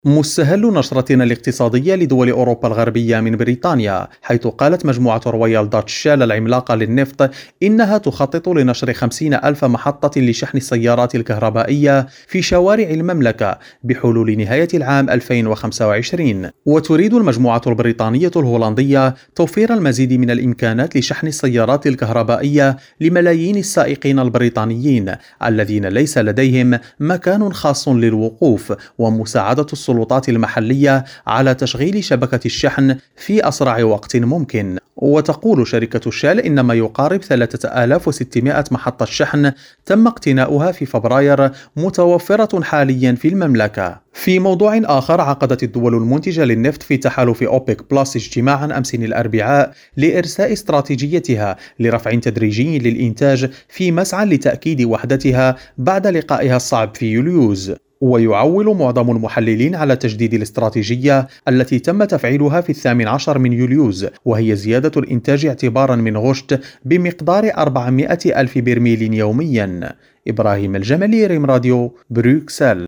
مستهل نشرتنا الاقتصادية لدول أوروبا الغربية من بريطانيا، حيث قالت مجموعة رويال داتش شال العملاقة للنفط إنها تخطط لنشر 50 ألف محطة لشحن السيارات الكهربائية في شوارع المملكة بحلول نهاية العام 2025. وتريد المجموعة البريطانية الهولندية توفير المزيد من الإمكانات لشحن السيارات الكهربائية لملايين السائقين البريطانيين الذين ليس لديهم مكان خاص للوقوف، ومساعدة السلطات المحلية على تشغيل شبكة الشحن في أسرع وقت ممكن. وتقول شركة شال إن ما يقارب 3600 محطة شحن تم اقتناؤها في فبراير متوفرة حاليا في المملكة. في موضوع آخر، عقدت الدول المنتجة للنفط في تحالف أوبك بلس اجتماعا أمس الأربعاء لإرساء استراتيجيتها لرفع تدريجي للإنتاج في مسعى لتأكيد وحدتها بعد لقائها الصعب في يوليوز. ويعول معظم المحللين على تجديد الاستراتيجية التي تم تفعيلها في 18 من يوليوز، وهي زيادة الإنتاج اعتبارا من غشت بمقدار 400 ألف برميل يوميا. إبراهيم الجمالي، ريم راديو، بروكسل.